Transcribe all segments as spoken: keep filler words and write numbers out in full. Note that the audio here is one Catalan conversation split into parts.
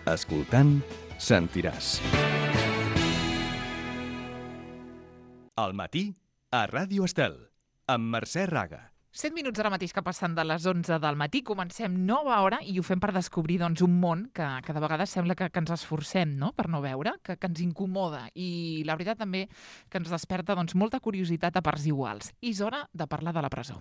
Escoltant, sentiràs. Al matí, a Ràdio Estel, amb Mercè Raga. Set minuts ara mateix que passen de les onze del matí, comencem nova hora i ho fem per descobrir doncs, un món que, que de vegades sembla que, que ens esforcem, no?, per no veure, que, que ens incomoda i la veritat també que ens desperta doncs, molta curiositat a parts iguals. I és hora de parlar de la presó.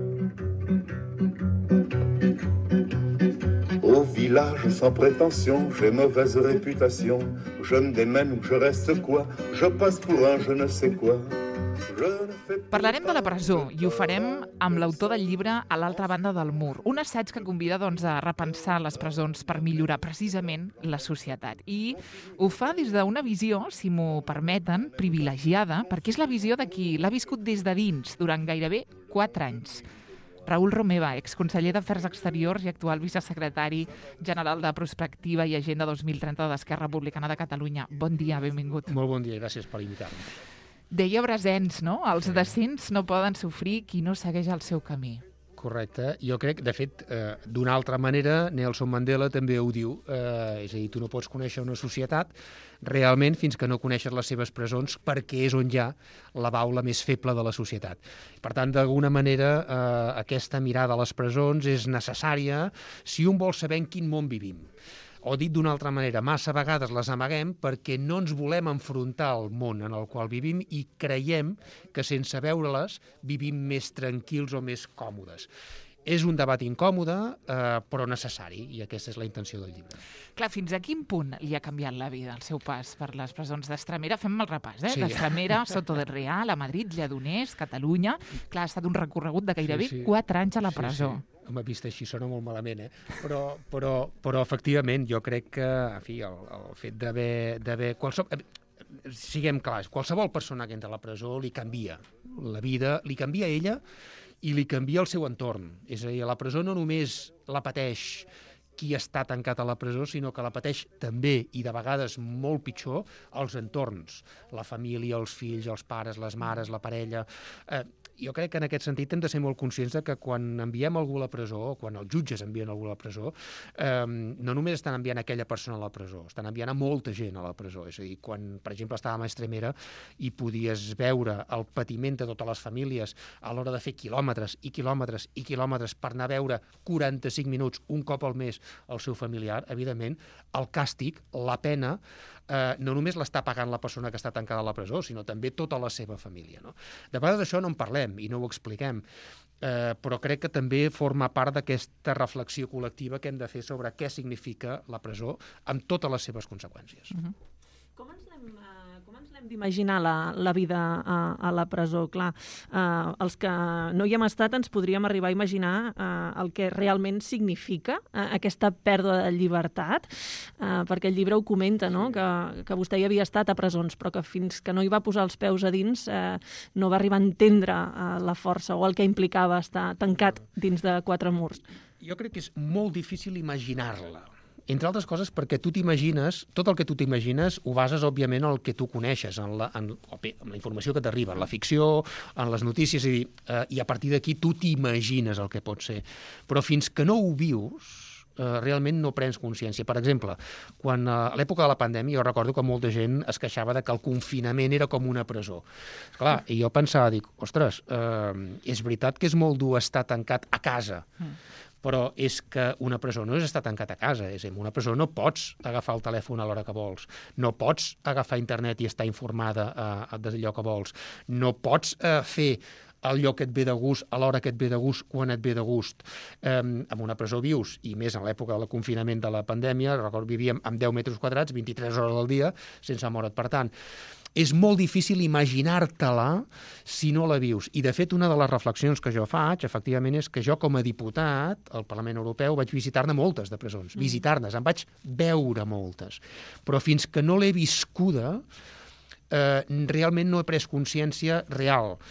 Au village sans prétention, j'ai mauvaise réputation. Je me démène ou je reste quoi? Je passe pour un je ne sais quoi. Parlarem de la presó i ho farem amb l'autor del llibre A l'altra banda del mur, un assaig que convida doncs, a repensar les presons per millorar precisament la societat. I ho fa des d'una visió, si m'ho permeten, privilegiada, perquè és la visió de qui l'ha viscut des de dins durant gairebé quatre anys. Raül Romeva, exconseller d'Afers Exteriors i actual vicesecretari general de Prospectiva i Agenda dos mil trenta d'Esquerra Republicana de Catalunya. Bon dia, benvingut. Molt bon dia, gràcies per invitar-me. Deia Brassens, no? Els decents no poden sofrir qui no segueix el seu camí. Correcte. Jo crec, de fet, eh, d'una altra manera, Nelson Mandela també ho diu. Eh, és a dir, tu no pots conèixer una societat realment fins que no coneixes les seves presons, perquè és on hi ha la baula més feble de la societat. Per tant, d'alguna manera, eh, aquesta mirada a les presons és necessària si un vol saber en quin món vivim. O dit d'una altra manera, massa vegades les amaguem perquè no ens volem enfrontar al món en el qual vivim i creiem que sense veure-les vivim més tranquils o més còmodes. És un debat incòmode, eh, però necessari, i aquesta és la intenció del llibre. Clar, fins a quin punt li ha canviat la vida el seu pas per les presons d'Estremera? Fem el repàs, eh? Sí. D'Estremera, Soto del Real, a Madrid, Lledoners, Catalunya. Clar, ha estat un recorregut de gairebé Sí, sí. quatre anys a la presó. Sí, sí. Home, vist així sona molt malament, eh? Però, però, però efectivament, jo crec que, en fi, el, el fet d'haver... d'haver qualsevol, siguem clars, qualsevol persona que entra a la presó li canvia la vida, li canvia ella i li canvia el seu entorn. És a dir, a la presó no només la pateix qui està tancat a la presó, sinó que la pateix també, i de vegades molt pitjor, els entorns. La família, els fills, els pares, les mares, la parella... Eh, jo crec que en aquest sentit hem de ser molt conscients de que quan enviem algú a la presó, o quan els jutges envien algú a la presó, eh, no només estan enviant aquella persona a la presó, estan enviant a molta gent a la presó. És a dir, quan, per exemple, estàvem a Estremera i podies veure el patiment de totes les famílies a l'hora de fer quilòmetres i quilòmetres i quilòmetres per anar a veure quaranta-cinc minuts un cop al mes el seu familiar, evidentment, el càstig, la pena, eh, no només l'està pagant la persona que està tancada a la presó, sinó també tota la seva família. No? De vegades això no en parlem i no ho expliquem, eh, però crec que també forma part d'aquesta reflexió col·lectiva que hem de fer sobre què significa la presó amb totes les seves conseqüències. Uh-huh. Com ens l'hem, uh, com ens l'hem d'imaginar la, la vida a, a la presó? Clar, uh, els que no hi hem estat ens podríem arribar a imaginar uh, el que realment significa uh, aquesta pèrdua de llibertat, uh, perquè el llibre ho comenta, no? que, que vostè hi havia estat a presons, però que fins que no hi va posar els peus a dins uh, no va arribar a entendre uh, la força o el que implicava estar tancat dins de quatre murs. Jo crec que és molt difícil imaginar-la. Entre altres coses perquè tu t'imagines, tot el que tu t'imagines ho bases, òbviament, en el que tu coneixes, en la, en, en la informació que t'arriba, en la ficció, en les notícies, i, eh, i a partir d'aquí tu t'imagines el que pot ser. Però fins que no ho vius, eh, realment no prens consciència. Per exemple, quan eh, a l'època de la pandèmia jo recordo que molta gent es queixava de que el confinament era com una presó. Clar, i jo pensava, dic, ostres, eh, és veritat que és molt dur estar tancat a casa, però és que una presó no és estar tancat a casa. És a dir, en una presó no pots agafar el telèfon a l'hora que vols, no pots agafar internet i estar informada eh, d'allò que vols, no pots eh, fer allò que et ve de gust, a l'hora que et ve de gust, quan et ve de gust. Eh, en una presó vius, i més en l'època del confinament de la pandèmia, recordo, vivíem amb deu metres quadrats, vint-i-tres hores al dia, sense moure't. Per tant, és molt difícil imaginar-te-la si no la vius. I, de fet, una de les reflexions que jo faig, efectivament, és que jo, com a diputat al Parlament Europeu, vaig visitar-ne moltes de presons. Mm. Visitar-nes, en vaig veure moltes. Però fins que no l'he viscuda, eh, realment no he pres consciència real.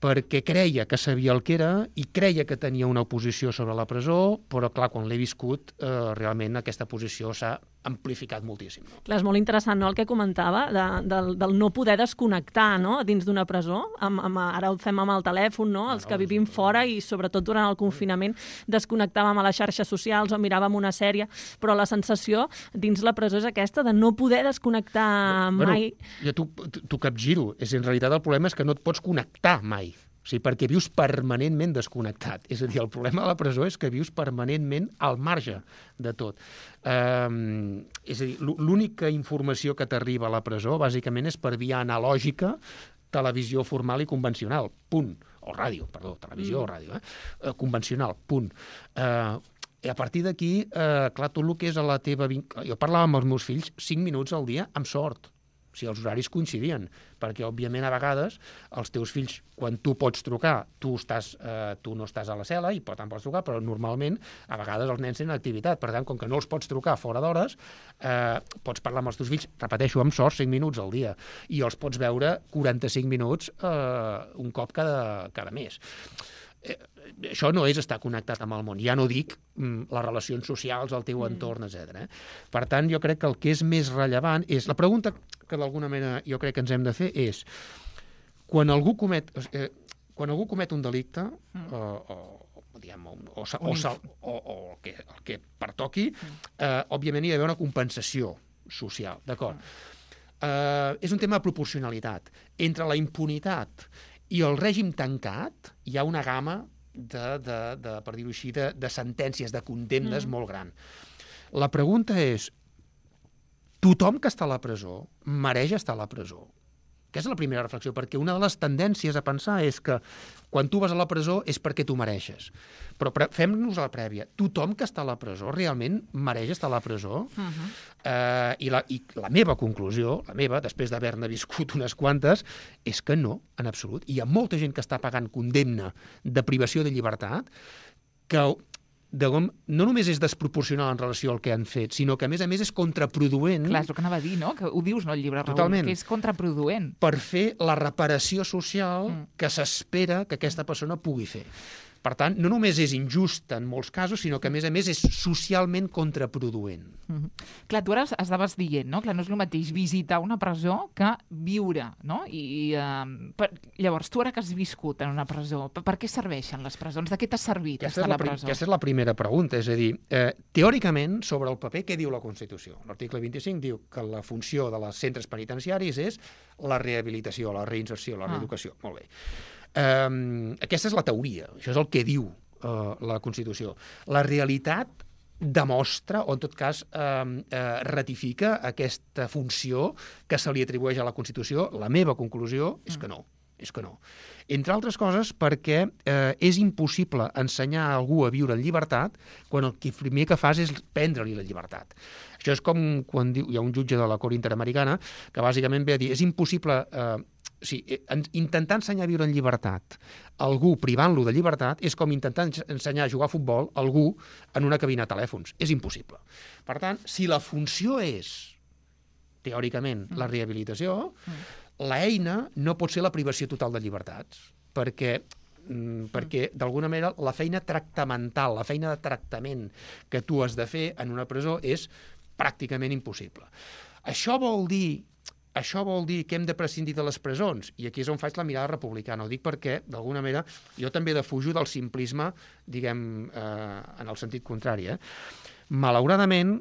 perquè creia que sabia el que era i creia que tenia una posició sobre la presó, però, clar, quan l'he viscut, eh, realment aquesta posició s'ha amplificat moltíssim. No? Clar, és molt interessant, no?, el que comentava, de, del, del no poder desconnectar, no?, dins d'una presó. Amb, amb, ara ho fem amb el telèfon, no?, els que vivim fora i, sobretot, durant el confinament, desconnectàvem a les xarxes socials o miràvem una sèrie, però la sensació dins la presó és aquesta de no poder desconnectar bueno, mai. Jo t'ho, t'ho capgiro. És, en realitat, el problema és que no et pots connectar mai. O sigui, perquè vius permanentment desconnectat. És a dir, el problema de la presó és que vius permanentment al marge de tot. Um, és a dir, l'única informació que t'arriba a la presó, bàsicament, és per via analògica, televisió formal i convencional, punt. O ràdio, perdó, televisió mm. o ràdio, eh? Uh, convencional, punt. Uh, I a partir d'aquí, uh, clar, tot el que és a la teva... Vinc... Jo parlava amb els meus fills cinc minuts al dia, amb sort. O sigui, els horaris coincidien, perquè, òbviament, a vegades, els teus fills, quan tu pots trucar, tu, estàs, eh, tu no estàs a la cel·la i per tant pots trucar, però normalment, a vegades, els nens tenen activitat. Per tant, com que no els pots trucar fora d'hores, eh, pots parlar amb els teus fills, repeteixo, amb sort, cinc minuts al dia, i els pots veure quaranta-cinc minuts eh, un cop cada, cada mes. Eh, això no és estar connectat amb el món. Ja no dic mm, les relacions socials, el teu entorn, etcètera. Eh? Per tant, jo crec que el que és més rellevant és... La pregunta que d'alguna manera jo crec que ens hem de fer és quan algú comet, eh, quan algú comet un delicte mm. o, o, diguem, o, o, o, o, o el, que, el que pertoqui, eh, òbviament hi ha d'haver una compensació social, d'acord? Eh, és un tema de proporcionalitat. Entre la impunitat i el règim tancat hi ha una gamma de, de, de per dir-ho així, de, de sentències, de condemnes mm. molt gran. La pregunta és, tothom que està a la presó mereix estar a la presó? Aquesta és la primera reflexió, perquè una de les tendències a pensar és que quan tu vas a la presó és perquè tu mereixes. Però fem-nos a la prèvia. Tothom que està a la presó realment mereix estar a la presó? Uh-huh. eh, i, la, I la meva conclusió, la meva, després d'haver-ne viscut unes quantes, és que no, en absolut. Hi ha molta gent que està pagant condemna de privació de llibertat que... De com, no només és desproporcional en relació al que han fet, sinó que, a més a més, és contraproduent. Clar, és el que anava a dir, no? Que ho dius, no, el llibre, Raül? Totalment. Que és contraproduent. Per fer la reparació social mm. que s'espera que aquesta persona pugui fer. Per tant, no només és injust en molts casos, sinó que, a més a més, és socialment contraproduent. Mm-hmm. Clar, tu ara estaves dient, no? Clar, no és el mateix visitar una presó que viure, no? I, uh, per... Llavors, tu ara que has viscut en una presó, per, per què serveixen les presons? De què t'ha servit aquesta estar a la, la presó? Aquesta és la primera pregunta, és a dir, eh, teòricament, sobre el paper, què diu la Constitució? L'article vint-i-cinc diu que la funció de les centres penitenciaris és la rehabilitació, la reinserció, la reeducació. Ah. Molt bé. Um, aquesta és la teoria, això és el que diu uh, la Constitució. La realitat demostra, o en tot cas eh, eh, ratifica aquesta funció que se li atribueix a la Constitució. La meva conclusió és que no, és que no. Entre altres coses perquè eh, és impossible ensenyar a algú a viure en llibertat quan el que primer que fas és prendre-li la llibertat. Això és com quan diu, hi ha un jutge de la Cort Interamericana que bàsicament ve a dir és impossible... Eh, O sigui, intentar ensenyar a viure en llibertat algú privant-lo de llibertat és com intentar ensenyar a jugar a futbol a algú en una cabina de telèfons. És impossible. Per tant, si la funció és, teòricament, la rehabilitació, l'eina no pot ser la privació total de llibertats, perquè perquè, d'alguna manera, la feina tractamental, la feina de tractament que tu has de fer en una presó és pràcticament impossible. Això vol dir Això vol dir que hem de prescindir de les presons, i aquí és on faig la mirada republicana. Ho dic perquè, d'alguna manera, jo també defujo del simplisme, diguem, eh, en el sentit contrari. Eh? Malauradament,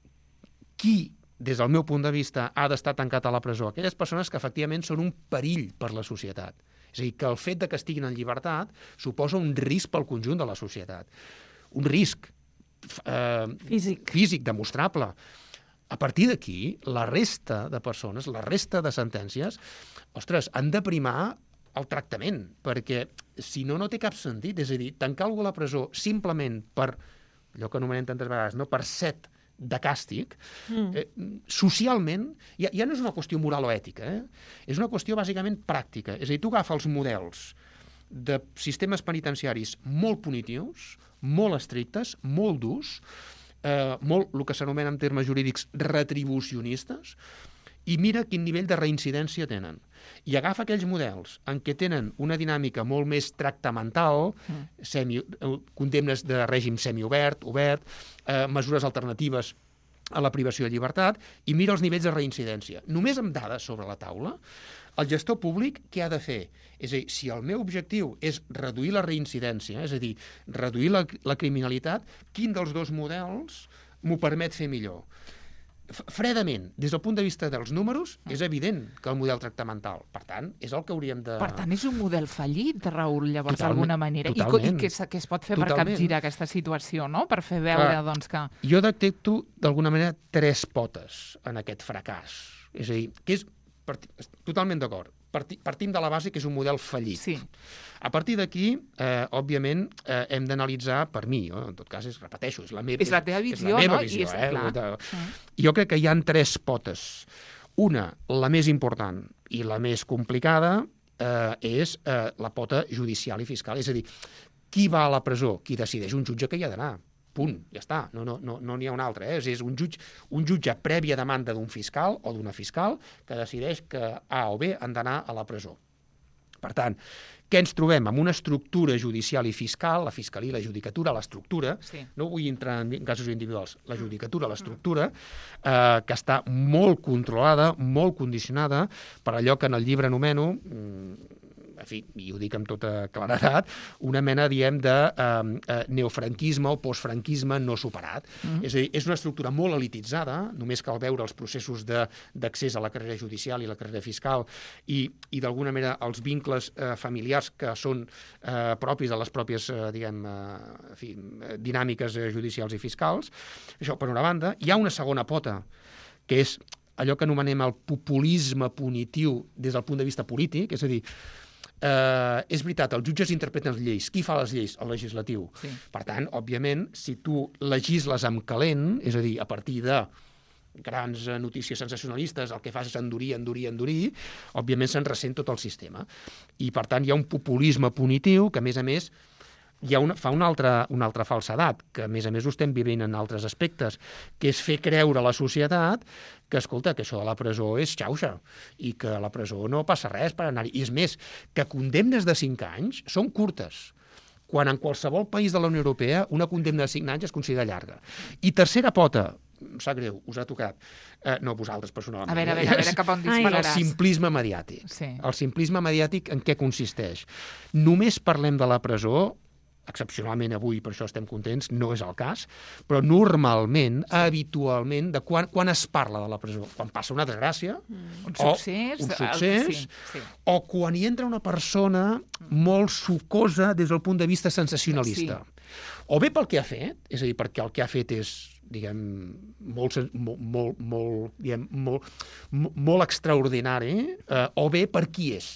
qui, des del meu punt de vista, ha d'estar tancat a la presó? Aquelles persones que, efectivament, són un perill per la societat. És a dir, que el fet de que estiguin en llibertat suposa un risc pel conjunt de la societat. Un risc eh, físic. físic, demostrable. A partir d'aquí, la resta de persones, la resta de sentències, ostres, han de primar el tractament, perquè si no, no té cap sentit. És a dir, tancar algú a la presó simplement per, allò que anomenem tantes vegades, no per set de càstig, mm. eh, socialment, ja, ja no és una qüestió moral o ètica, eh? És una qüestió bàsicament pràctica. És a dir, tu agafes els models de sistemes penitenciaris molt punitius, molt estrictes, molt durs, Eh, molt el que s'anomena en termes jurídics retribucionistes, i mira quin nivell de reincidència tenen. I agafa aquells models en què tenen una dinàmica molt més tractamental, mm. semi, condemnes de règim semiobert, obert, eh, mesures alternatives a la privació de llibertat, i mira els nivells de reincidència. Només amb dades sobre la taula, el gestor públic què ha de fer? És a dir, si el meu objectiu és reduir la reincidència, és a dir, reduir la, la criminalitat, quin dels dos models m'ho permet fer millor? Fredament, des del punt de vista dels números, és evident que el model tractamental. Per tant, és el que hauríem de... Per tant, és un model fallit, Raül, llavors, d'alguna manera. Totalment. I, i què, què es pot fer Totalment. per capgirar aquesta situació, no? Per fer veure, ah, doncs, que... Jo detecto, d'alguna manera, tres potes en aquest fracàs. És a dir, que és... Parti... Totalment d'acord. Parti... Partim de la base que és un model fallit. Sí. A partir d'aquí, eh, òbviament, eh, hem d'analitzar, per mi, eh, en tot cas, és, repeteixo, és la meva, és la teva visió, és la meva no? visió, I és, eh? clar. De... Mm. Jo crec que hi ha tres potes. Una, la més important i la més complicada, eh, és eh, la pota judicial i fiscal. És a dir, qui va a la presó? Qui decideix? Un jutge que hi ha d'anar. Punt, ja està, no n'hi no, no, no ha un altre. Eh? És un jutge, un jutge prèvia demanda d'un fiscal o d'una fiscal que decideix que A o B han d'anar a la presó. Per tant, què ens trobem? Amb una estructura judicial i fiscal, la fiscalia i la judicatura, l'estructura, sí. No vull entrar en casos individuals, la judicatura, l'estructura, eh, que està molt controlada, molt condicionada per allò que en el llibre anomeno... Mm, en fi, i ho dic amb tota claredat, una mena, diem, de eh, neofranquisme o postfranquisme no superat. Mm-hmm. És a dir, és una estructura molt elititzada, només cal veure els processos d'accés a la carrera judicial i la carrera fiscal i, i d'alguna manera, els vincles eh, familiars que són eh, propis de les pròpies, eh, diguem, eh, en fi, dinàmiques eh, judicials i fiscals. Això, per una banda. Hi ha una segona pota, que és allò que anomenem el populisme punitiu des del punt de vista polític, és a dir, Uh, és veritat, els jutges interpreten les lleis. Qui fa les lleis? El legislatiu. Sí. Per tant, òbviament, si tu legisles amb calent, és a dir, a partir de grans notícies sensacionalistes, el que fas és endurir, endurir, endurir, òbviament se'n ressent tot el sistema. I, per tant, hi ha un populisme punitiu que, a més a més, hi ha una, fa una altra, una altra falsedat, que a més a més ho estem vivint en altres aspectes, que és fer creure a la societat que, escolta, que això de la presó és xauxa i que a la presó no passa res per anar-hi. I és més, que condemnes de cinc anys són curtes, quan en qualsevol país de la Unió Europea una condemna de cinc anys es considera llarga. I tercera pota, em sap greu, us ha tocat, eh, no vosaltres personalment. A veure, a veure, a veure cap on dispararàs. El simplisme mediàtic. Sí. El simplisme mediàtic en què consisteix? Només parlem de la presó, excepcionalment avui, per això estem contents, no és el cas, però normalment, sí. habitualment, de quan, quan es parla de la presó? Quan passa una desgràcia, mm. un succés, o, un succés el, sí, sí. o quan hi entra una persona molt sucosa des del punt de vista sensacionalista. Sí. O bé pel que ha fet, és a dir, perquè el que ha fet és diguem, molt, molt, molt, molt, diguem, molt, molt extraordinari, eh, o bé per qui és.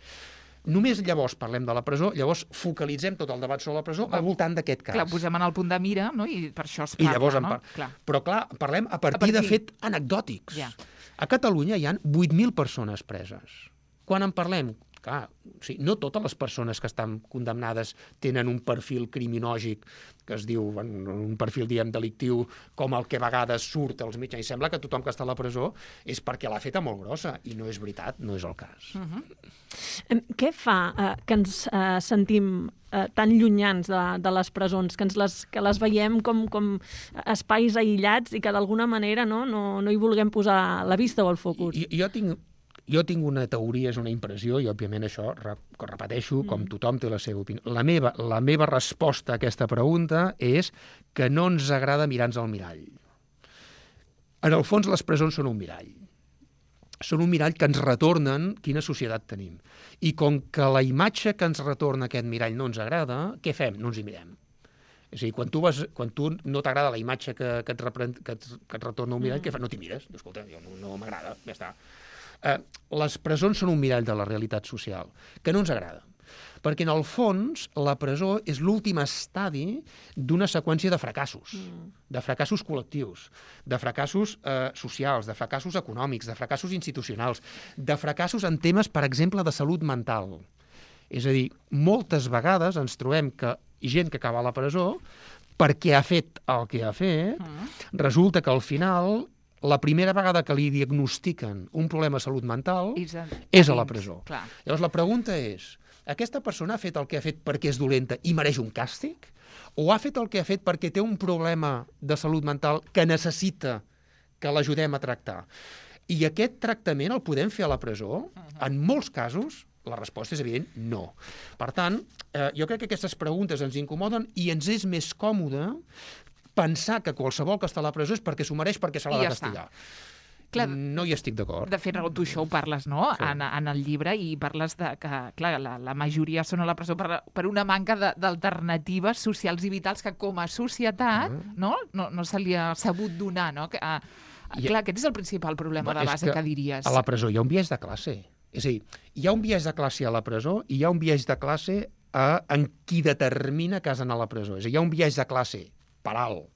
Només llavors parlem de la presó, llavors focalitzem tot el debat sobre la presó al voltant d'aquest cas. Clar, posem en el punt de mira, no? I per això es parla, I llavors no? Par... Clar. Però clar, parlem a partir, a partir de fets anecdòtics. Ja. A Catalunya hi ha vuit mil persones preses. Quan en parlem? Clar, o sigui, no totes les persones que estan condemnades tenen un perfil criminògic que es diu, bueno, un perfil, diguem, delictiu, com el que a vegades surt als mitjans. I sembla que tothom que està a la presó és perquè l'ha feta molt grossa, i no és veritat, no és el cas. Uh-huh. Què fa eh, que ens eh, sentim eh, tan llunyans de, de les presons, que, ens les, que les veiem com, com espais aïllats i que d'alguna manera no, no, no hi vulguem posar la vista o el focus? I, jo tinc... Jo tinc una teoria, és una impressió, i òbviament això, que repeteixo, com tothom té la seva opinió. La meva, la meva resposta a aquesta pregunta és que no ens agrada mirar-nos al mirall. En el fons, les presons són un mirall. Són un mirall que ens retornen quina societat tenim. I com que la imatge que ens retorna aquest mirall no ens agrada, què fem? No ens hi mirem. És a dir, quan tu, vas, quan tu no t'agrada la imatge que, que, et reprèn, que, et, que et retorna un mirall, mm. què fas? No t'hi mires. Dius, escolta, jo no, no m'agrada, ja està. Eh, les presons són un mirall de la realitat social, que no ens agrada. Perquè, en el fons, la presó és l'últim estadi d'una seqüència de fracassos, mm. de fracassos col·lectius, de fracassos eh, socials, de fracassos econòmics, de fracassos institucionals, de fracassos en temes, per exemple, de salut mental. És a dir, moltes vegades ens trobem que gent que acaba a la presó, perquè ha fet el que ha fet, mm. resulta que al final la primera vegada que li diagnostiquen un problema de salut mental És a, és a la presó. Clar. Llavors la pregunta és, aquesta persona ha fet el que ha fet perquè és dolenta i mereix un càstig? O ha fet el que ha fet perquè té un problema de salut mental que necessita que l'ajudem a tractar? I aquest tractament el podem fer a la presó? En molts casos, la resposta és evident, no. Per tant, eh, jo crec que aquestes preguntes ens incomoden i ens és més còmode pensar que qualsevol que està a la presó és perquè s'ho mereix, perquè se l'ha I de ja castigar. Clar, No hi estic d'acord. de fet, tu això ho parles, no?, Sí. en, en el llibre, i parles de que, clar, la, la majoria són a la presó per, per una manca de- d'alternatives socials i vitals que com a societat, no?, no, no se li ha sabut donar, no? Que, ah, I- clar, aquest és el principal problema Bueno, de és base que, diries. A la presó hi ha un biaix de classe. És a dir, hi ha un biaix de classe a la presó i hi ha un biaix de classe a, en qui determina que has d'anar a la presó. És a dir, hi ha un biaix de classe per alt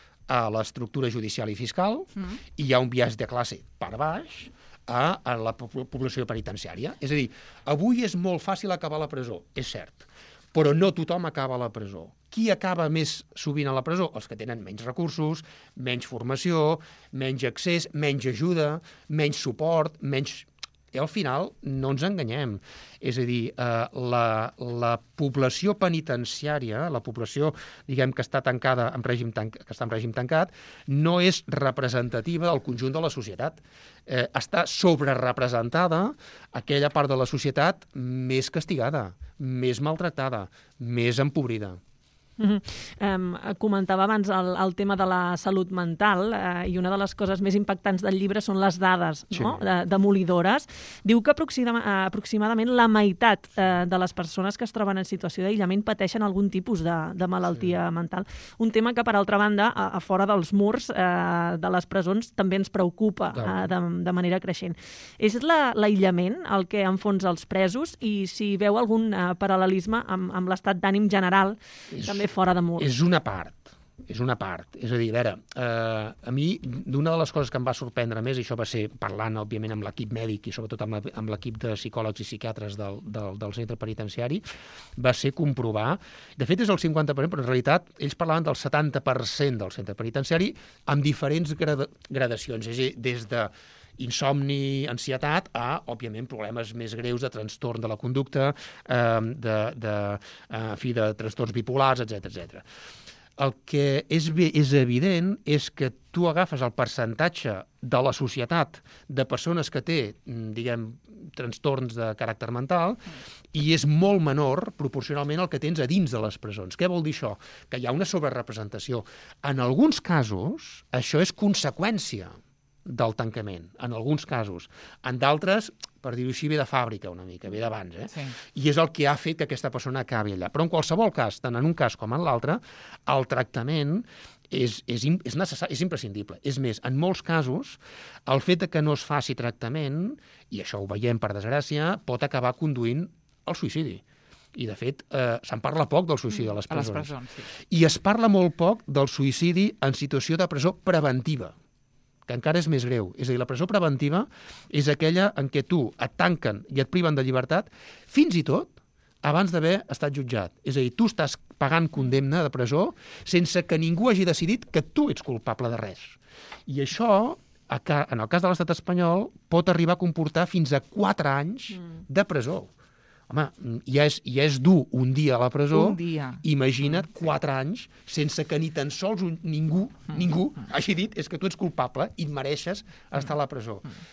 a l'estructura judicial i fiscal Mm. i hi ha un biaix de classe per baix a, a la po- població penitenciària. És a dir, avui és molt fàcil acabar a la presó, és cert, però no tothom acaba a la presó. Qui acaba més sovint a la presó? Els que tenen menys recursos, menys formació, menys accés, menys ajuda, menys suport, menys... I al final no ens enganyem. És a dir, eh, la, la població penitenciària, la població, diguem, que està tancada en règim tan, que està en règim tancat, no és representativa del conjunt de la societat. Eh, està sobrerepresentada aquella part de la societat més castigada, més maltractada, més empobrida. Mm-hmm. Um, comentava abans el, el tema de la salut mental uh, i una de les coses més impactants del llibre són les dades, Sí. no? de, demolidores. Diu que aproxima, uh, aproximadament la meitat uh, de les persones que es troben en situació d'aïllament pateixen algun tipus de, de malaltia sí. mental. Un tema que, per altra banda, a, a fora dels murs uh, de les presons també ens preocupa uh, de, de manera creixent. És la, l'aïllament el que enfonsa els presos i si veu algun uh, paral·lelisme amb, amb l'estat d'ànim general És- també fora de murs. És una part, és una part. És a dir, a veure, eh, a mi, d'una de les coses que em va sorprendre més, i això va ser parlant, òbviament, amb l'equip mèdic i sobretot amb, la, amb l'equip de psicòlegs i psiquiatres del, del, del centre penitenciari, va ser comprovar, de fet és el cinquanta per cent, però en realitat ells parlaven del setanta per cent del centre penitenciari amb diferents grada, gradacions, és a dir, des de insomni, ansietat, a, òbviament, problemes més greus de trastorn de la conducta, eh, de, de, eh, fi, de trastorns bipolars, etcètera, etcètera. El que és, bé, és evident és que tu agafes el percentatge de la societat de persones que té, diguem, trastorns de caràcter mental i és molt menor proporcionalment al que tens a dins de les presons. Què vol dir això? Que hi ha una sobrerepresentació. En alguns casos, això és conseqüència del tancament, en alguns casos. En d'altres, per dir-ho així, ve de fàbrica una mica, ve d'abans, eh? Sí. I és el que ha fet que aquesta persona acabi allà. Però en qualsevol cas, tant en un cas com en l'altre, el tractament és, és, im- és, necessari, és imprescindible. És més, en molts casos, el fet de que no es faci tractament, i això ho veiem per desgràcia, pot acabar conduint al suïcidi. I, de fet, eh, se'n parla poc del suïcidi a les A les presons. presons, sí. I es parla molt poc del suïcidi en situació de presó preventiva, que encara és més greu. És a dir, la presó preventiva és aquella en què tu et tanquen i et priven de llibertat, fins i tot abans d'haver estat jutjat. És a dir, tu estàs pagant condemna de presó sense que ningú hagi decidit que tu ets culpable de res. I això, en el cas de l'estat espanyol, pot arribar a comportar fins a quatre anys de presó. Home, ja és, ja és dur un dia a la presó, Un dia. imagina't quatre anys sense que ni tan sols un, ningú, ningú hagi dit és que tu ets culpable i et mereixes estar a la presó.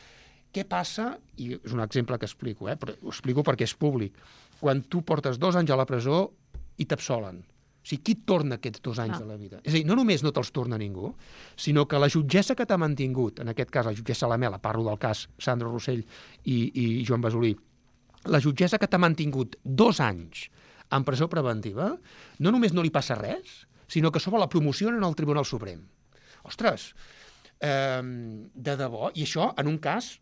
Què passa, i és un exemple que explico, eh, però ho explico perquè és públic, quan tu portes dos anys a la presó i t'absolen. O sigui, qui et torna aquests dos anys Ah. de la vida? És a dir, no només no te'ls torna ningú, sinó que la jutgessa que t'ha mantingut, en aquest cas la jutgessa Lamela, parlo del cas Sandra Rossell i, i Joan Basolí, la jutgessa que t'ha mantingut dos anys en presó preventiva, no només no li passa res, sinó que a sobre la promocionen al Tribunal Suprem. Ostres, eh, de debò, i això en un cas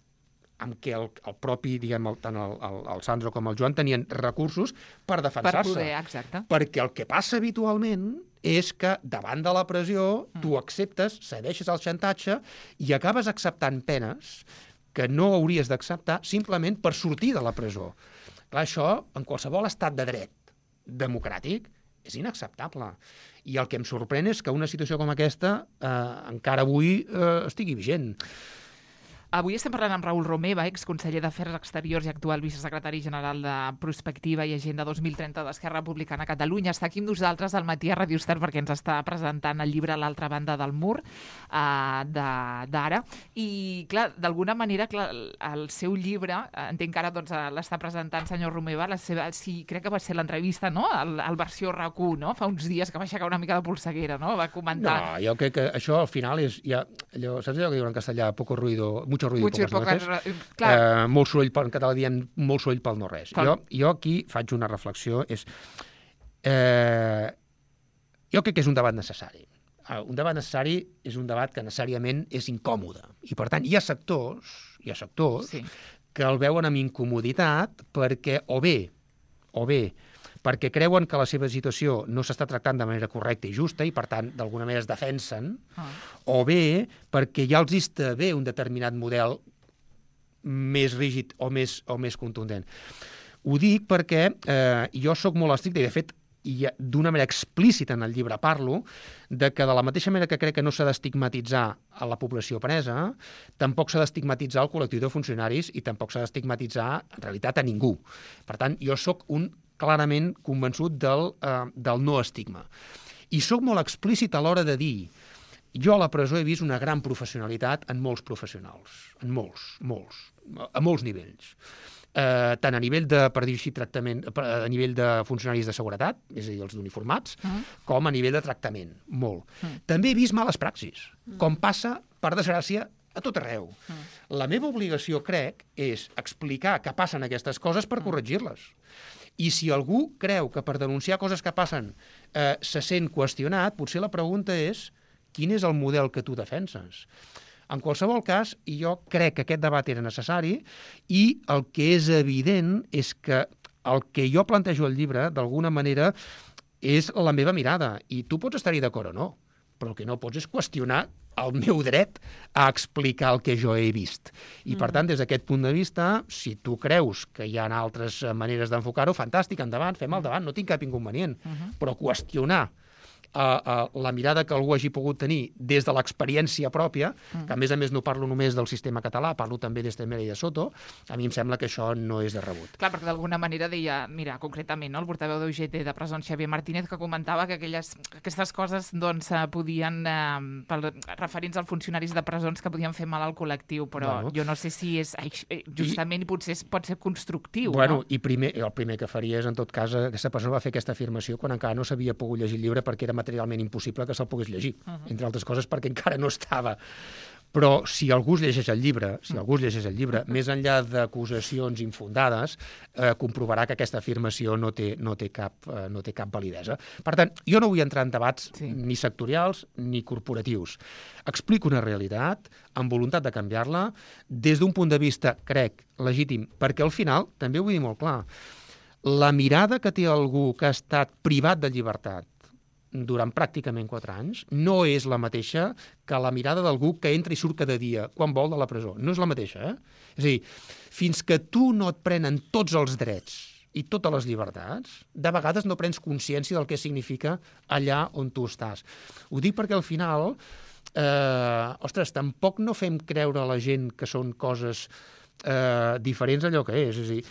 en què el, el propi, diguem, el, tant el, el, el Sandro com el Joan tenien recursos per Per defensar-se. poder, exacte. Perquè el que passa habitualment és que davant de la pressió tu acceptes, cedeixes al xantatge i acabes acceptant penes que no hauries d'acceptar simplement per sortir de la presó. Clar, això, en qualsevol estat de dret democràtic, és inacceptable. I el que em sorprèn és que una situació com aquesta eh, encara avui eh, estigui vigent. Avui estem parlant amb Raül Romeva, exconseller d'Afers Exteriors i actual vicesecretari general de Prospectiva i Agenda dos mil trenta d'Esquerra Republicana a Catalunya. Està aquí amb nosaltres al matí a Ràdio Estel perquè ens està presentant el llibre A l'altra banda del mur uh, d'ara. I, clar, d'alguna manera, clar, el seu llibre, entenc que ara doncs, l'està presentant senyor Romeva, la seva, sí, crec que va ser l'entrevista, no?, al, al versió RAC u, no?, fa uns dies que va aixecar una mica de polseguera, no?, va comentar... No, jo crec que això al final és... Ja, allò, saps allò que diuen en castellà? Poco ruido, mucho ruido, Mucho pocas nueces. Clar. Eh, molt soroll, pel, en català diem molt soroll pel no res. Pel... Jo, jo aquí faig una reflexió, és... Eh, jo crec que és un debat necessari. Un debat necessari és un debat que necessàriament és incòmode. I, per tant, hi ha sectors, hi ha sectors sí. que el veuen amb incomoditat perquè, o bé, o bé, perquè creuen que la seva situació no s'està tractant de manera correcta i justa i, per tant, d'alguna manera es defensen, ah. o bé perquè ja els està bé un determinat model més rígid o més, o més contundent. Ho dic perquè eh, jo sóc molt estricte i, de fet, i d'una manera explícita en el llibre parlo de que de la mateixa manera que crec que no s'ha d'estigmatitzar a la població presa, tampoc s'ha d'estigmatitzar el col·lectiu de funcionaris i tampoc s'ha d'estigmatitzar, en realitat, a ningú. Per tant, jo sóc un clarament convençut del, eh, del no estigma. I sóc molt explícit a l'hora de dir jo a la presó he vist una gran professionalitat en molts professionals, en molts, molts, a molts nivells. Eh, tant a nivell de, per dir així, tractament, a nivell de funcionaris de seguretat, és a dir, els d'uniformats, uh-huh. com a nivell de tractament, molt. Uh-huh. També he vist males praxis, uh-huh. com passa, per desgràcia, a tot arreu. Uh-huh. La meva obligació, crec, és explicar que passen aquestes coses per uh-huh. corregir-les. I si algú creu que per denunciar coses que passen eh, se sent qüestionat, potser la pregunta és quin és el model que tu defenses? En qualsevol cas, jo crec que aquest debat era necessari i el que és evident és que el que jo plantejo al llibre, d'alguna manera, és la meva mirada. I tu pots estar-hi d'acord o no, però el que no pots és qüestionar el meu dret a explicar el que jo he vist. I, per tant, des d'aquest punt de vista, si tu creus que hi ha altres maneres d'enfocar-ho, fantàstic, endavant, fem el debat, no tinc cap inconvenient. Uh-huh. Però qüestionar Uh, uh, la mirada que algú hagi pogut tenir des de l'experiència pròpia, mm. que a més a més no parlo només del sistema català, parlo també d'Estremera i de Soto, a mi em sembla que això no és de rebut. Clar, perquè d'alguna manera deia, mira, concretament, no, el portaveu d'U G T de presons, Xavier Martínez, que comentava que aquelles, aquestes coses doncs, podien, eh, pel, referents als funcionaris de presons, que podien fer mal al col·lectiu, però bueno. jo no sé si és justament I, potser potser constructiu. Bueno, no? i primer, el primer que faria és, en tot cas, aquesta persona va fer aquesta afirmació quan encara no s'havia pogut llegir el llibre perquè era materialment impossible que se'l pogués llegir, uh-huh. entre altres coses perquè encara no estava. Però si algú es llegeix el llibre, si algú es llegeix el llibre, uh-huh. més enllà d'acusacions infundades, eh, comprovarà que aquesta afirmació no té, no té, cap, eh, no té cap validesa. Per tant, jo no vull entrar en debats sí. ni sectorials ni corporatius. Explico una realitat amb voluntat de canviar-la des d'un punt de vista, crec, legítim, perquè al final, també ho vull dir molt clar, la mirada que té algú que ha estat privat de llibertat durant pràcticament quatre anys, no és la mateixa que la mirada d'algú que entra i surt cada dia, quan vol, de la presó. No és la mateixa, eh? És a dir, fins que tu no et prenen tots els drets i totes les llibertats, de vegades no prens consciència del que significa allà on tu estàs. Ho dic perquè al final, eh, ostres, tampoc no fem creure a la gent que són coses eh, diferents d'allò que és. És a dir,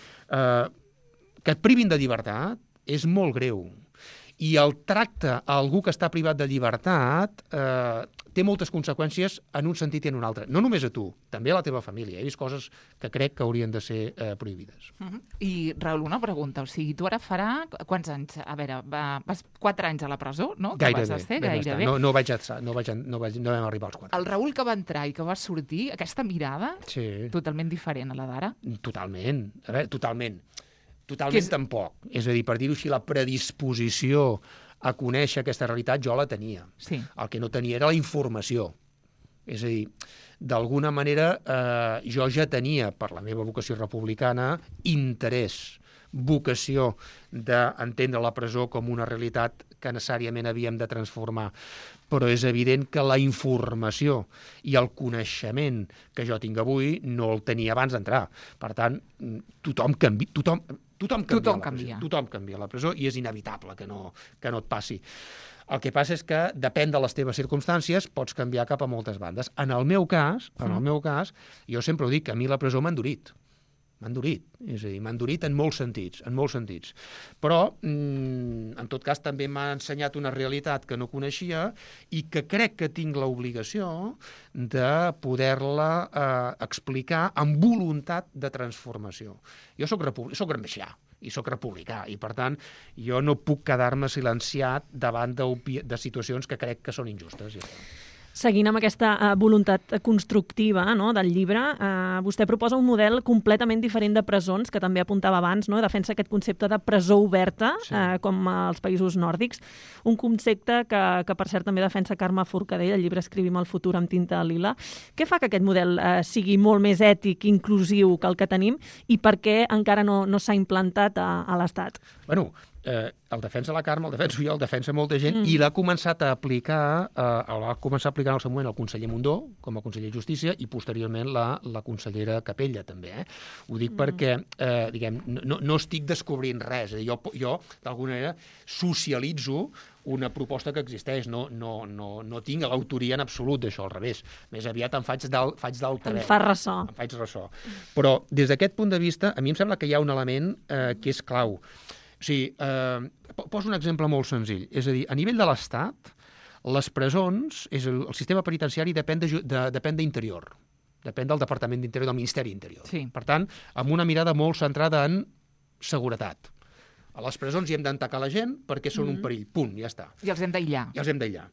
eh, que et privin de llibertat és molt greu. I el tracte a algú que està privat de llibertat eh, té moltes conseqüències en un sentit i en un altre. No només a tu, també a la teva família. He vist coses que crec que haurien de ser eh, prohibides. Uh-huh. I, Raül, una pregunta. O sigui, tu ara farà quants anys? A veure, va, vas quatre anys a la presó, no? Que gairebé. Vas estar, gairebé. No, no, vaig estar, no, vaig, no, vaig, no vam arribar als quatre. El Raül que va entrar i que va sortir, aquesta mirada, sí. totalment diferent a la d'ara? Totalment. A veure, totalment. Totalment és... tampoc. És a dir, per dir-ho així, la predisposició a conèixer aquesta realitat jo la tenia. Sí. El que no tenia era la informació. És a dir, d'alguna manera eh, jo ja tenia, per la meva vocació republicana, interès, vocació d'entendre la presó com una realitat que necessàriament havíem de transformar. Però és evident que la informació i el coneixement que jo tinc avui no el tenia abans d'entrar. Per tant, tothom canvia, tothom... Tothom canvia, Tothom a la presó. canvia. Tothom canvia a la presó i és inevitable que no, que no et passi. El que passa és que, depèn de les teves circumstàncies, pots canviar cap a moltes bandes. En el meu cas, en el meu cas, jo sempre ho dic, que a mi la presó m'ha endurit. M'ha endurit. És a dir, m'ha endurit en molts sentits, en molts sentits. Però, mm, en tot cas, també m'ha ensenyat una realitat que no coneixia i que crec que tinc l'obligació de poder-la eh, explicar amb voluntat de transformació. Jo soc, soc gramscià i soc republicà, i per tant jo no puc quedar-me silenciat davant de, de situacions que crec que són injustes. Ja. Seguint amb aquesta uh, voluntat constructiva, no, del llibre, uh, vostè proposa un model completament diferent de presons, que també apuntava abans, no? Defensa aquest concepte de presó oberta, sí. uh, com als països nòrdics, un concepte que, que per cert també defensa Carme Forcadell, el llibre Escrivim el futur amb tinta lila. Què fa que aquest model uh, sigui molt més ètic, inclusiu que el que tenim, i per què encara no, no s'ha implantat a, a l'Estat? Bueno, eh, el defensa la Carme, el defenso jo, el defensa molta gent, mm. i l'ha començat a aplicar, eh, el va començar a aplicar en el seu moment el conseller Mundó, com a conseller de Justícia, i posteriorment la, la consellera Capella, també. Eh? Ho dic mm. perquè, eh, diguem, no, no estic descobrint res. Eh? Jo, jo d'alguna manera, socialitzo una proposta que existeix. No, no, no, no tinc l'autoria en absolut d'això, al revés. Més aviat em faig d'altaveu. Em fa ressò. Em faig ressò. Però, des d'aquest punt de vista, a mi em sembla que hi ha un element eh, que és clau. O sigui, eh, poso un exemple molt senzill. És a dir, a nivell de l'Estat, les presons, és el, el sistema penitenciari depèn de, de, depèn d'Interior. Depèn del Departament d'Interior, del Ministeri d'Interior. Sí. Per tant, amb una mirada molt centrada en seguretat. A les presons hi hem d'entacar la gent perquè són mm. un perill. Punt, ja està. I els hem d'aïllar. I els hem d'aïllar.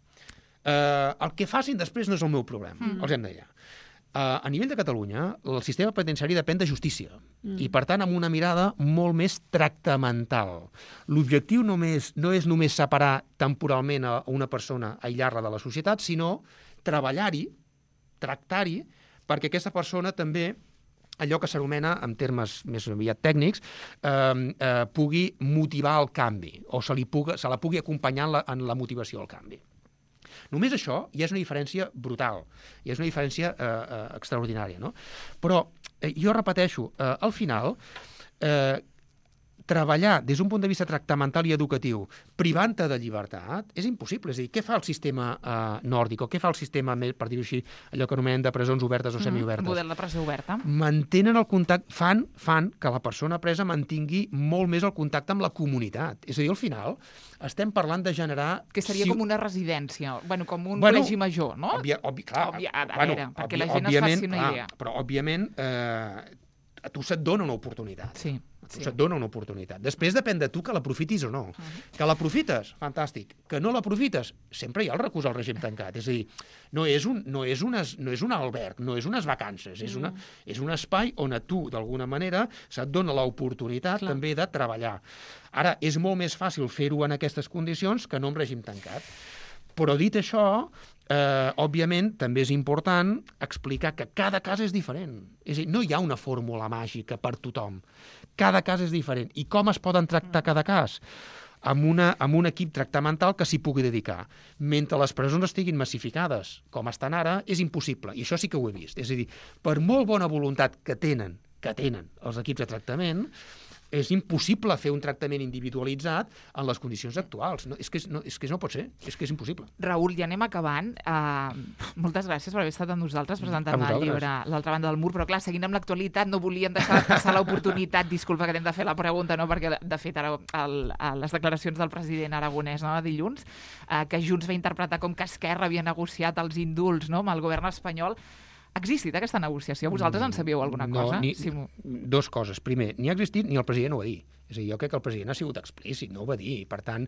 Eh, el que facin després no és el meu problema. Mm. Els hem d'aïllar. Uh, a nivell de Catalunya, el sistema penitenciari depèn de justícia mm. i, per tant, amb una mirada molt més tractamental. L'objectiu només, no és només separar temporalment a una persona, aïllar-la de la societat, sinó treballar-hi, tractar-hi, perquè aquesta persona també, allò que s'anomena, en termes més aviat tècnics, eh, eh, pugui motivar el canvi, o se, li puga, se la pugui acompanyar en la, en la motivació al canvi. Només això ja és una diferència brutal, ja és una diferència eh, eh, extraordinària, no? Però eh, jo repeteixo, eh, al final, eh, treballar des d'un punt de vista tractamental i educatiu privant-te de llibertat és impossible. És a dir, què fa el sistema eh, nòrdic o què fa el sistema, per dir-ho així, allò que anomenem de presons obertes o semiobertes? Mm, model de presó oberta. Mantenen el contacte, fan, fan que la persona presa mantingui molt més el contacte amb la comunitat. És a dir, al final estem parlant de generar... Que seria si... com una residència, bueno, com un bueno, col·legi major, no? Òbvia, òbvi, clar, Òbvia, a bueno, veure, perquè òbvi, la gent es faci una clar, idea. Però, òbviament, eh, a tu se't dona una oportunitat. Sí. A tu sí. se't dona una oportunitat. Després depèn de tu que l'aprofitis o no. Uh -huh. Que l'aprofites, fantàstic. Que no l'aprofites, sempre hi ha el recurs al règim tancat. És a dir, no és un, no és unes, no és un alberg, no és unes vacances, és, una, és un espai on a tu, d'alguna manera, se't dona l'oportunitat també de treballar. Ara, és molt més fàcil fer-ho en aquestes condicions que no en règim tancat. Però dit això, eh, òbviament, també és important explicar que cada cas és diferent. És a dir, no hi ha una fórmula màgica per tothom. Cada cas és diferent. I com es poden tractar cada cas? Amb, una, amb un equip tractamental que s'hi pugui dedicar. Mentre les presons estiguin massificades, com estan ara, és impossible. I això sí que ho he vist. És a dir, per molt bona voluntat que tenen, que tenen els equips de tractament, és impossible fer un tractament individualitzat en les condicions actuals. No, és, que no, és que no pot ser, és que és impossible. Raül, ja anem acabant. Uh, moltes gràcies per haver estat amb nosaltres presentant el llibre L'altra banda del mur, però clar, seguint amb l'actualitat, no volíem deixar de passar l'oportunitat, disculpa que t'hem de fer la pregunta, no? Perquè de fet ara el, les declaracions del president aragonès, no? dilluns, uh, que Junts va interpretar com que Esquerra havia negociat els indults, no? amb el govern espanyol. Ha existit aquesta negociació? Vosaltres en sabíeu alguna no, cosa? Ni, sí. Dos coses. Primer, ni ha existit ni el president ho va dir. És a dir, jo crec que el president ha sigut explícit, no ho va dir. Per tant,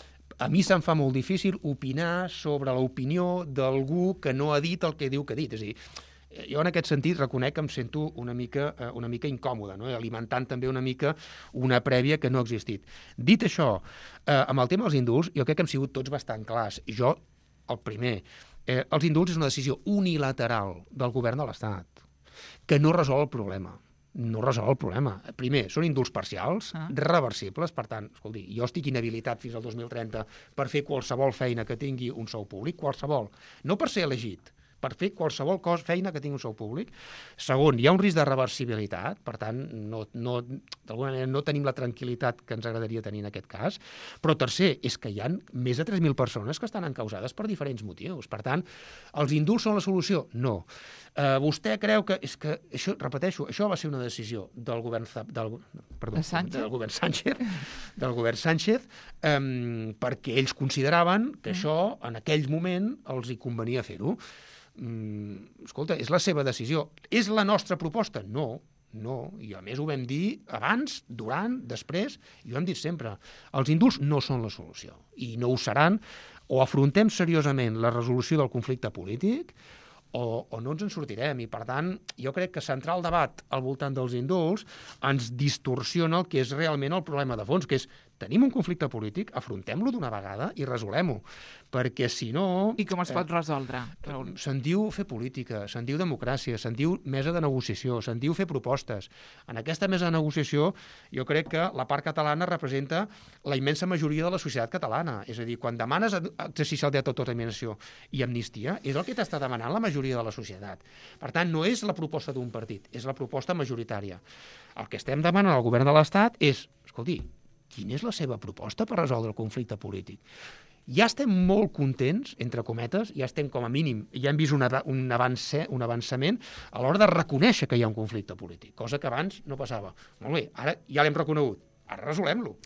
a mi se'm fa molt difícil opinar sobre l'opinió d'algú que no ha dit el que diu que ha dit. És a dir, jo en aquest sentit reconec que em sento una mica, una mica incòmode, no? Alimentant també una mica una prèvia que no ha existit. Dit això, eh, amb el tema dels indults, jo crec que hem sigut tots bastant clars. Jo, el primer... Eh, els indults és una decisió unilateral del govern de l'Estat, que no resol el problema. No resol el problema. Primer, són indults parcials, ah. reversibles, per tant, escolti, jo estic inhabilitat fins al dos mil trenta per fer qualsevol feina que tingui un sou públic, qualsevol. No per ser elegit, per fer qualsevol cosa, feina que tingui un sou públic. Segon, hi ha un risc de reversibilitat, per tant, no, no, d'alguna manera no tenim la tranquil·litat que ens agradaria tenir en aquest cas. Però tercer, és que hi ha més de tres mil persones que estan encausades per diferents motius. Per tant, els indults són la solució? No. Uh, vostè creu que... És que, això, repeteixo, això va ser una decisió del govern, del, perdó, del govern Sánchez, del govern Sánchez, um, perquè ells consideraven que mm. això, en aquell moment, els hi convenia fer-ho. Um, escolta, és la seva decisió. És la nostra proposta? No. No, i a més ho vam dir abans, durant, després, i ho hem dit sempre. Els indults no són la solució, i no ho seran. O afrontem seriosament la resolució del conflicte polític, o, o no ens en sortirem. I, per tant, jo crec que centrar el debat al voltant dels indults ens distorsiona el que és realment el problema de fons, que és tenim un conflicte polític, afrontem-lo d'una vegada i resolem-ho. Perquè, si no... I com es pot resoldre, Raül? Se'n diu fer política, se'n diu democràcia, se'n diu mesa de negociació, se'n diu fer propostes. En aquesta mesa de negociació jo crec que la part catalana representa la immensa majoria de la societat catalana. És a dir, quan demanes exercici del dret d'autodeterminació i amnistia, és el que t'està demanant la majoria de la societat. Per tant, no és la proposta d'un partit, és la proposta majoritària. El que estem demanant al govern de l'Estat és, escolti, quina és la seva proposta per resoldre el conflicte polític? Ja estem molt contents, entre cometes, ja estem com a mínim, ja hem vist un, un, avance, un avançament a l'hora de reconèixer que hi ha un conflicte polític, cosa que abans no passava. Molt bé, ara ja l'hem reconegut, ara resolem-lo.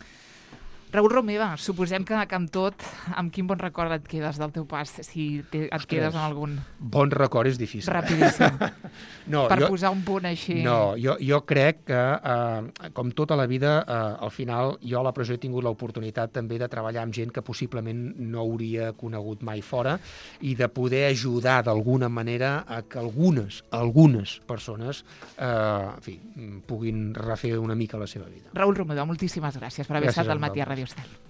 Raül Romeva, suposem que, que amb tot, amb quin bon record et quedes del teu pas, si te, et Ostres, quedes amb algun... Bon record és difícil. Rapidíssim. no, per jo, posar un punt així... No, jo, jo crec que, eh, com tota la vida, eh, al final, jo a la presó he tingut l'oportunitat també de treballar amb gent que possiblement no hauria conegut mai fora i de poder ajudar d'alguna manera a que algunes, algunes persones eh, en fi, puguin refer una mica la seva vida. Raül Romeva, moltíssimes gràcies per haver gràcies estat al Matí a Ràdio Estel.